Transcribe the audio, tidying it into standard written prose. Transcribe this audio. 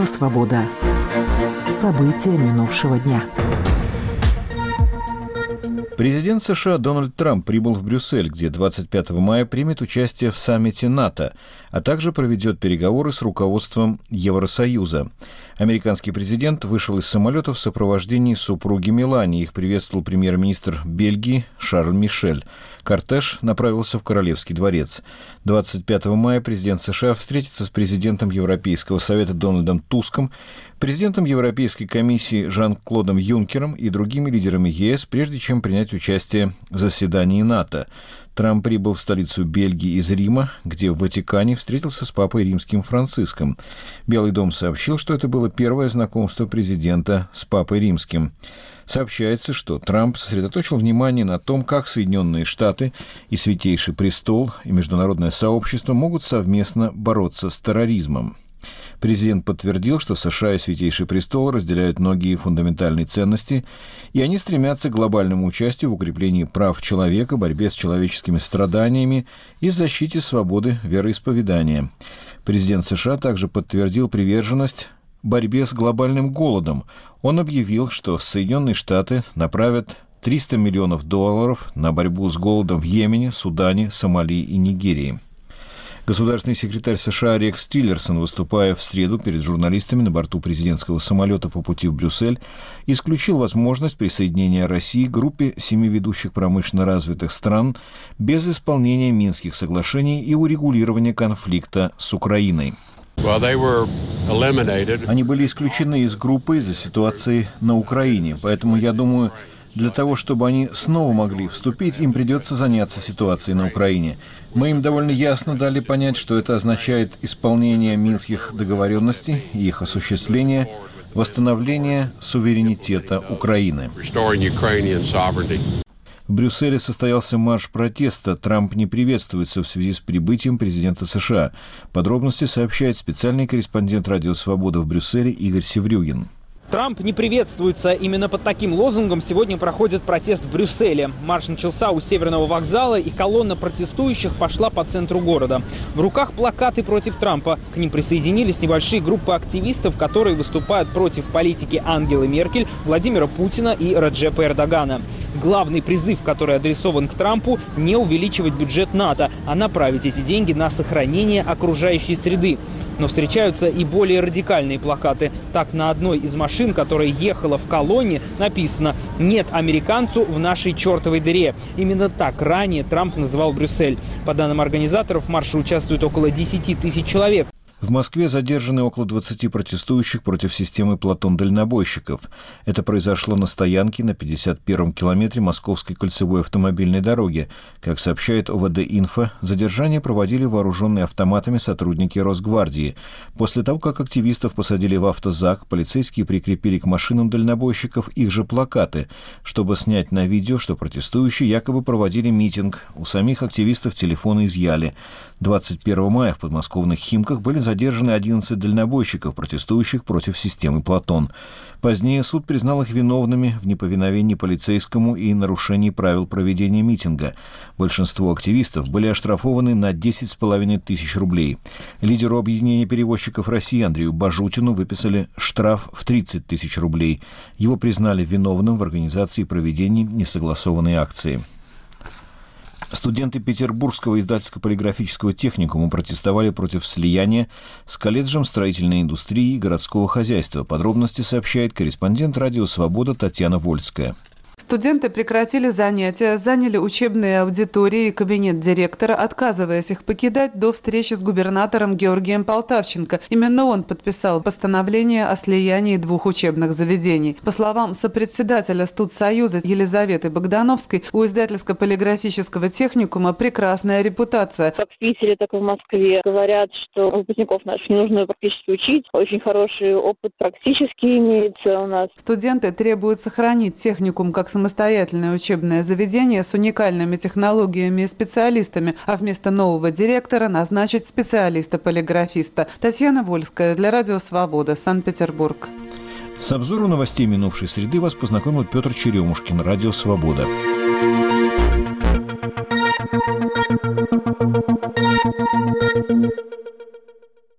Радио «Свобода». События минувшего дня. Президент США Дональд Трамп прибыл в Брюссель, где 25 мая примет участие в саммите НАТО, а также проведет переговоры с руководством Евросоюза. Американский президент вышел из самолета в сопровождении супруги Мелании. Их приветствовал премьер-министр Бельгии Шарль Мишель. Кортеж направился в Королевский дворец. 25 мая президент США встретится с президентом Европейского совета Дональдом Туском, президентом Европейской комиссии Жан-Клодом Юнкером и другими лидерами ЕС, прежде чем принять участие в заседании НАТО. Трамп прибыл в столицу Бельгии из Рима, где в Ватикане встретился с папой римским Франциском. Белый дом сообщил, что это было первое знакомство президента с папой римским. Сообщается, что Трамп сосредоточил внимание на том, как Соединенные Штаты и Святейший Престол и международное сообщество могут совместно бороться с терроризмом. Президент подтвердил, что США и Святейший Престол разделяют многие фундаментальные ценности, и они стремятся к глобальному участию в укреплении прав человека, борьбе с человеческими страданиями и защите свободы вероисповедания. Президент США также подтвердил приверженность борьбе с глобальным голодом. Он объявил, что Соединенные Штаты направят $300 миллионов на борьбу с голодом в Йемене, Судане, Сомали и Нигерии. Государственный секретарь США Рекс Тиллерсон, выступая в среду перед журналистами на борту президентского самолета по пути в Брюссель, исключил возможность присоединения России к группе 7 ведущих промышленно развитых стран без исполнения Минских соглашений и урегулирования конфликта с Украиной. Они были исключены из группы из-за ситуации на Украине, поэтому, я думаю, для того, чтобы они снова могли вступить, им придется заняться ситуацией на Украине. Мы им довольно ясно дали понять, что это означает исполнение минских договоренностей и их осуществление, восстановление суверенитета Украины. В Брюсселе состоялся марш протеста. Трамп не приветствуется в связи с прибытием президента США. Подробности сообщает специальный корреспондент «Радио Свобода» в Брюсселе Игорь Севрюгин. Трамп не приветствуется. Именно под таким лозунгом сегодня проходит протест в Брюсселе. Марш начался у Северного вокзала, и колонна протестующих пошла по центру города. В руках плакаты против Трампа. К ним присоединились небольшие группы активистов, которые выступают против политики Ангелы Меркель, Владимира Путина и Реджепа Эрдогана. Главный призыв, который адресован к Трампу – не увеличивать бюджет НАТО, а направить эти деньги на сохранение окружающей среды. Но встречаются и более радикальные плакаты. Так, на одной из машин, которая ехала в колонне, написано «Нет американцу в нашей чертовой дыре». Именно так ранее Трамп называл Брюссель. По данным организаторов, в марше участвует около 10 тысяч человек. В Москве задержаны около 20 протестующих против системы платон-дальнобойщиков. Это произошло на стоянке на 51-м километре Московской кольцевой автомобильной дороги. Как сообщает ОВД-Инфо, задержание проводили вооруженные автоматами сотрудники Росгвардии. После того, как активистов посадили в автозак, полицейские прикрепили к машинам дальнобойщиков их же плакаты, чтобы снять на видео, что протестующие якобы проводили митинг. У самих активистов телефоны изъяли. 21 мая в подмосковных Химках были задержаны 11 дальнобойщиков, протестующих против системы «Платон». Позднее суд признал их виновными в неповиновении полицейскому и нарушении правил проведения митинга. Большинство активистов были оштрафованы на 10,5 тысяч рублей. Лидеру объединения перевозчиков России Андрею Бажутину выписали штраф в 30 тысяч рублей. Его признали виновным в организации и проведении несогласованной акции. Студенты Петербургского издательско-полиграфического техникума протестовали против слияния с колледжем строительной индустрии и городского хозяйства. Подробности сообщает корреспондент «Радио Свобода» Татьяна Вольская. Студенты прекратили занятия, заняли учебные аудитории и кабинет директора, отказываясь их покидать до встречи с губернатором Георгием Полтавченко. Именно он подписал постановление о слиянии двух учебных заведений. По словам сопредседателя студсоюза Елизаветы Богдановской, у издательско-полиграфического техникума прекрасная репутация. Как в Питере, так и в Москве говорят, что выпускников наших не нужно практически учить. Очень хороший опыт практически имеется у нас. Студенты требуют сохранить техникум как самостоятельное учебное заведение с уникальными технологиями и специалистами, а вместо нового директора назначить специалиста-полиграфиста. Татьяна Вольская для Радио Свобода, Санкт-Петербург. С обзором новостей минувшей среды вас познакомил Петр Черемушкин, Радио Свобода.